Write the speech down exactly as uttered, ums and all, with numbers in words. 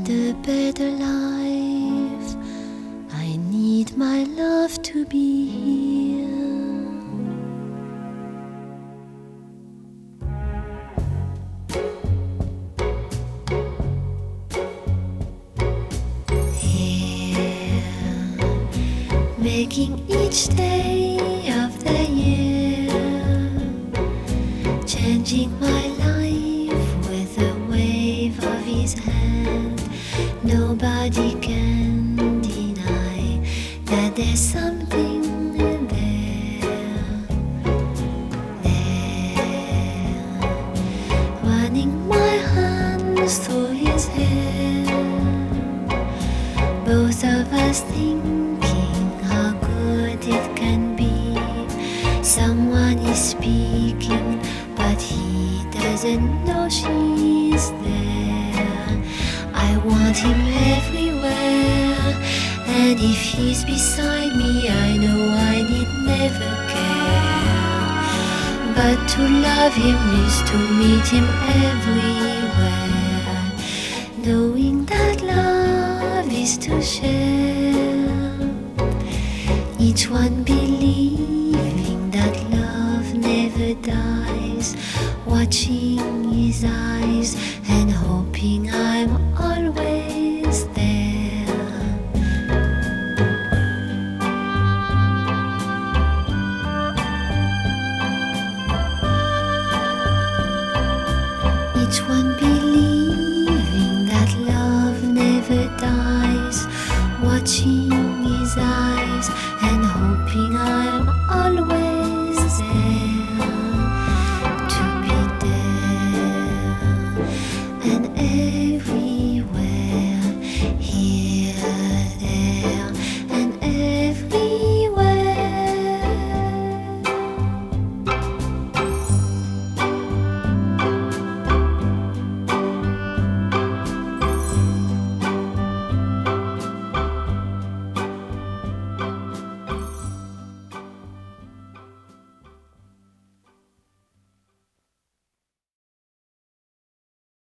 a better life. I need my love to be here. Here, making each day of the year, changing my life with a wave of his hand. Nobody can deny that there's something there, there, running my hands through his hair, both of us thinking how good it can be. Someone is speaking, but he doesn't know she's there. I want him everywhere, and if he's beside me, I know I need never care. But to love him is to meet him everywhere, knowing that love is to share, each one believing that love never dies, watching his eyes and hoping I'm always there. Each one believing that love never dies, watching his eyes and hoping I'm always there, to be there and every